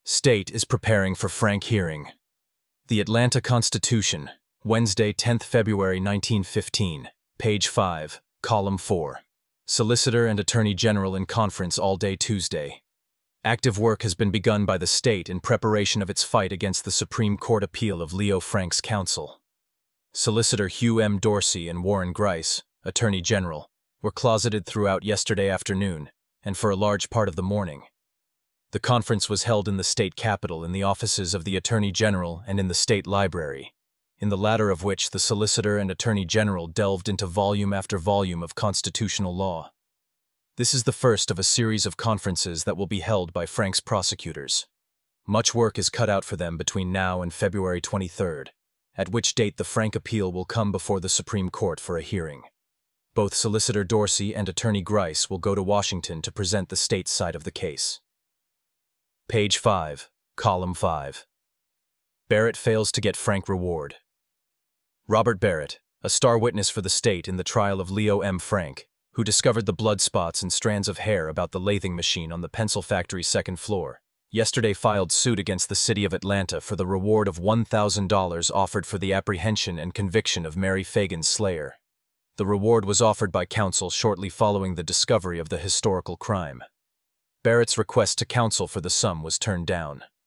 State is preparing for Frank hearing. The Atlanta Constitution, Wednesday, 10th February 1915, page 5, column 4. Solicitor and Attorney General in conference all day Tuesday. Active work has been begun by the state in preparation of its fight against the Supreme Court appeal of Leo Frank's counsel. Solicitor Hugh M. Dorsey and Warren Grice, Attorney General, were closeted throughout yesterday afternoon and for a large part of the morning. The conference was held in the state capitol in the offices of the Attorney General and in the State Library, in the latter of which the Solicitor and Attorney General delved into volume after volume of constitutional law. This is the first of a series of conferences that will be held by Frank's prosecutors. Much work is cut out for them between now and February 23rd, at which date the Frank appeal will come before the Supreme Court for a hearing. Both Solicitor Dorsey and Attorney Grice will go to Washington to present the state's side of the case. Page 5, column 5. Barrett fails to get Frank reward. Robert Barrett, a star witness for the state in the trial of Leo M. Frank, who discovered the blood spots and strands of hair about the lathing machine on the pencil factory's second floor, yesterday filed suit against the city of Atlanta for the reward of $1,000 offered for the apprehension and conviction of Mary Fagan's slayer. The reward was offered by counsel shortly following the discovery of the historical crime. Barrett's request to counsel for the sum was turned down.